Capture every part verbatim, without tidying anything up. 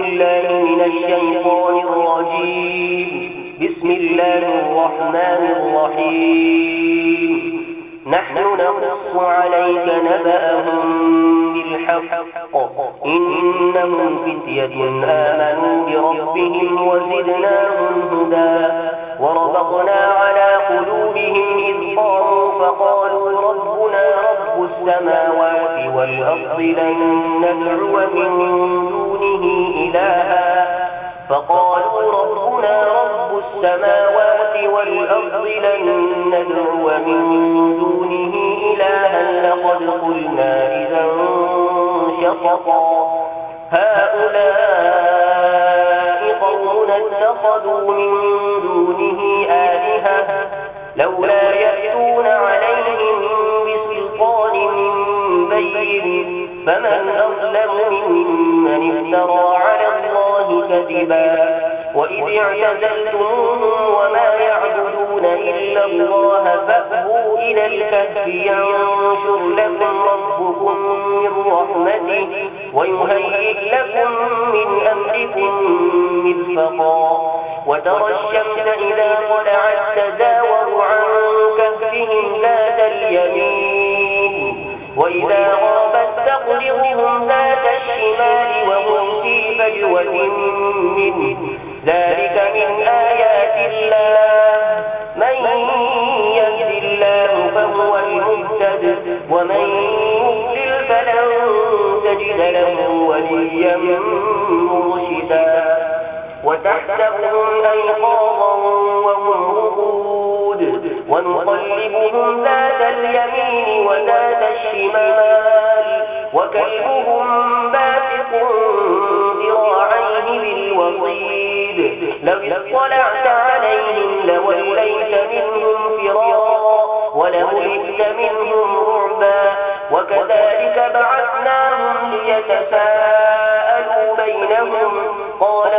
بالله من الشيطان الرجيم. بسم الله الرحمن الرحيم. نحن نقص عليك نبأهم بالحق إنهم فتية آمنوا بربهم وزدناهم هدى وربطنا على قلوبهم إذ قاموا فقالوا ربنا رب السماوات والأرض لن ندعو من دونه إلها فقالوا ربنا رب السماوات والأرض لن ندعو من دونه إلها لقد قلنا إذا شططا هؤلاء قومنا اتخذوا من دونه آلهة لولا يأتون عليهم بسلطان بين فمن أظلم ممن افترى على الله كذبا وإذ اعتزلتموهم وما يعبدون إلا الله فأووا إلى الكهف ينشر لكم ربكم من رحمته ويهيئ لكم من أمركم مرفقا وترى الشمس إذا طلعت تزاور عن كهفهم ذات اليمين وإذا غربت تقرضهم ذات الشمال وهم في فجوة منه ذلك من آيات الله من يهد الله فهو المهتد ومن يضلل فلن تجد له وليا مرشدا وتحسبهم أيقاظا وهم رقود ونقلبهم ذات اليمين وذات الشمال وكلبهم باسط ذراعيه بالوصيد لو اطلعت عليهم لوليت منهم فرارا ولملئت منهم رعبا وكذلك بعثناهم ليتساءلوا بينهم قال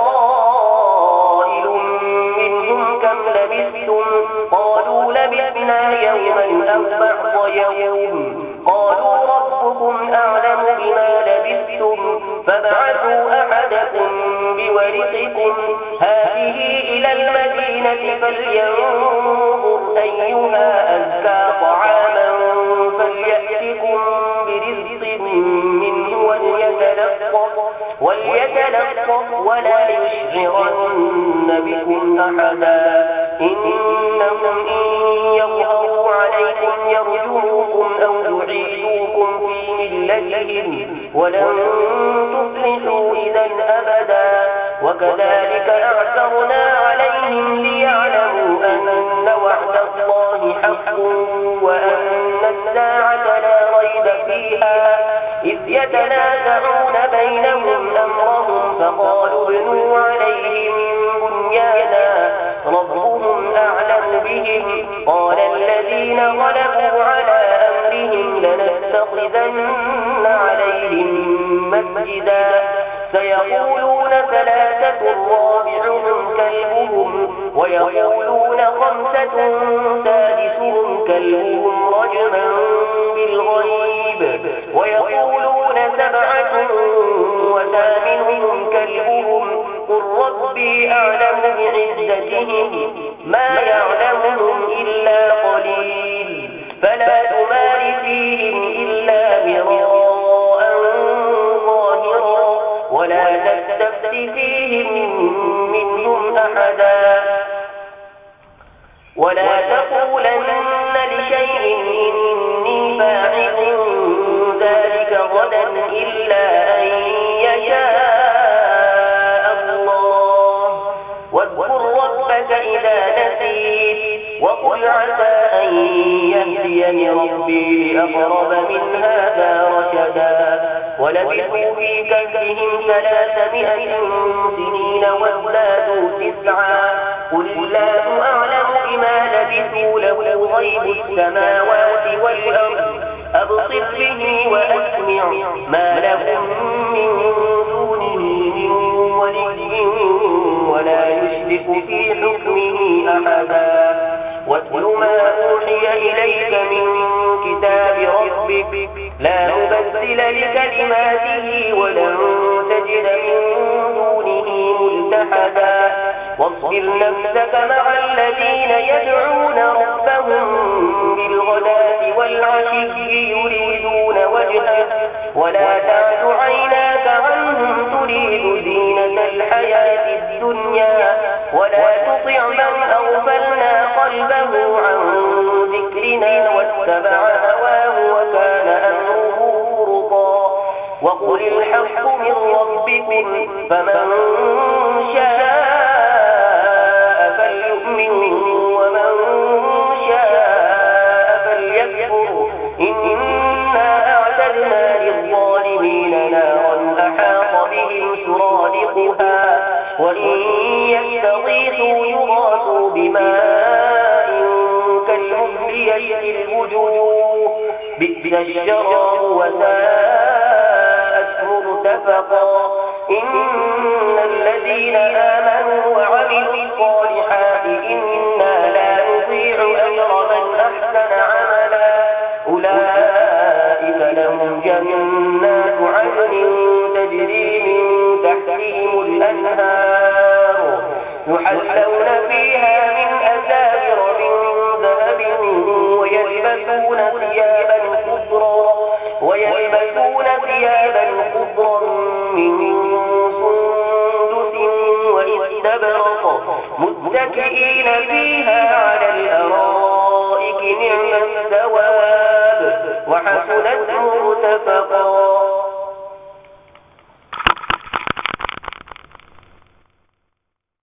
قائل منهم كم لبثتم قالوا لبثنا يوما أو بعض يوم قالوا ربكم أعلم بما لبثتم فابعثوا أحدكم بورقكم هذه إلى المدينة فلينظر أيها أزكى طعاما فليأتكم برزق منه وليتلطف وليتلطف ولا يشعرن بكم أحدا إنهم إن يظهروا عليكم يرجوكم أو يعيدوكم في ملتهم ولن تفلحوا إذا أبدا وكذلك أعثرنا عليهم ليعلموا أن وعد الله حق وأن الساعة لا ريب فيها إذ يتنازعون بينهم أمرهم فقالوا ابنوا عليهم بنيانا ربهم أعلم بهم قال الذين غلبوا على أمرهم لنتخذن عليهم مسجدا سيقولون ثلاثة رابعهم كلبهم ويقولون خمسة سادسهم كلبهم رجما بالغيب ويقولون سبعة وثامنهم كلبهم قل ربي أعلم بعزتهم ما يعلمهم إلا قليل فلا تمار فيهم إلا مراء ظاهرا ولا تستفت فيهم منهم أحدا ولا تقولن لشيء إني فاعل ذلك غدا إلا أن يشاء الله واذكر ربك إذا نسيت وقل عسى أن يهديني ربي لأقرب من هذا رشدا ولبثوا في كهفهم ثلاثمائة سنين وازدادوا تسعا قل الله أعلم بما لبثوا له غيب السماوات والأرض أبصر به وأسمع ما لهم من دونه من ولي ولا يشرك في حكمه أحدا واتل ما أوحي إليك من كتاب ربك لا مبدل لكلماته ولن تجد من أحدا واصبر نفسك مع الذين يدعون ربهم بالغداة والعشي يريدون وجهه ولا تعد عيناك عنهم تريد زينة الحياة الدنيا ولا تطع من أغفلنا قلبه عن ذكرنا واتبع هواه وكان أمره فرطا وقل الحق من ربكم فمن شاء فليؤمن ومن شاء فليكفر إنا أعتدنا للظالمين نارا أحاط بهم سرادقها وإن يستغيثوا يغاثوا بماء كالمهل يشفي الوجوه بئس الشراب وساءت مرتفقا إن الذين آمنوا وعملوا الصالحات إنا لا نضيع أجر من أحسن عملا أولئك لهم جنات عدن تجري من تحتهم الأنهار يحلون فيها من أساور من ذهب ويلبسون ثيابا خضرا ويلبسون ثيابا